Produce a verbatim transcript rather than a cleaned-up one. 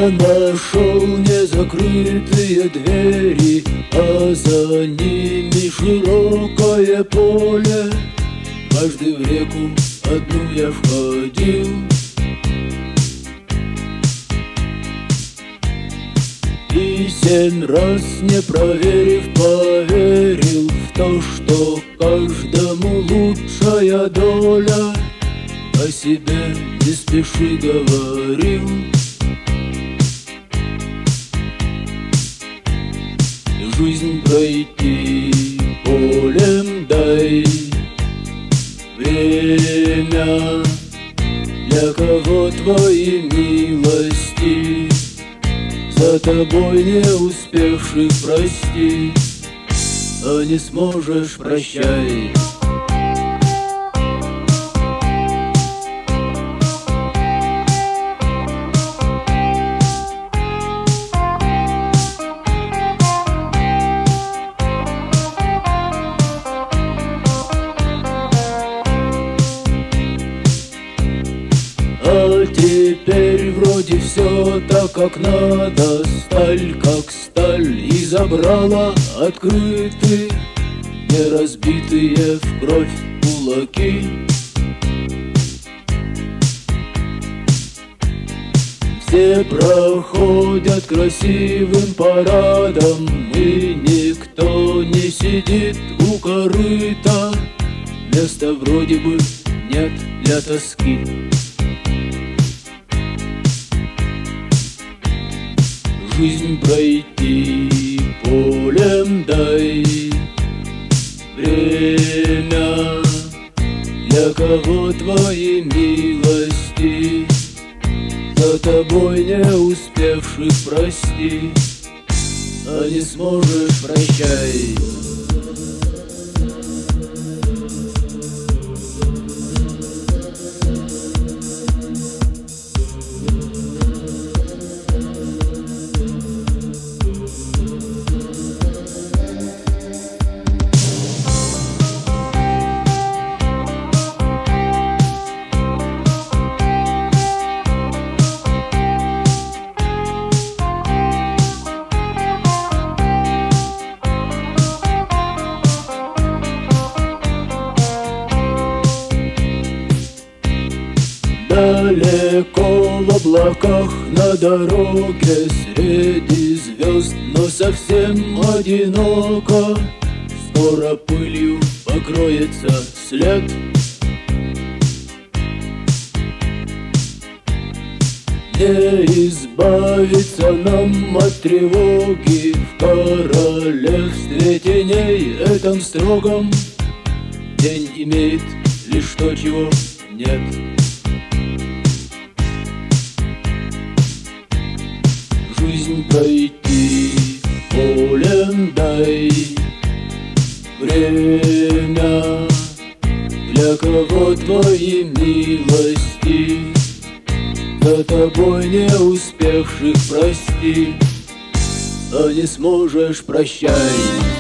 Я нашел незакрытые двери, а за ними широкое поле. Дважды в реку одну я входил, и семь раз, не проверив, поверил в то, что каждому лучшая доля. О себе не спеши говорил. Жизнь пройти полем дай. Время, для кого твои милости, за тобой не успевших прости. А не сможешь — прощай. А теперь вроде все так, как надо. Сталь как сталь, и забрала открыты не разбитые в кровь кулаки. Все проходят красивым парадом, и никто не сидит у корыта. Места вроде бы нет для тоски. Жизнь пройти полем дай. Время, для кого твои милости, за тобой не успевших прости. А не сможешь — прощай. Далеко в облаках на дороге, среди звезд, но совсем одиноко. Скоро пылью покроется след. Не избавиться нам от тревоги в королевстве теней этом строгом. День имеет лишь то, чего нет. Жизнь пройти полем дай. Время, для кого твои милости, за тобой не успевших прости. А не сможешь — прощай.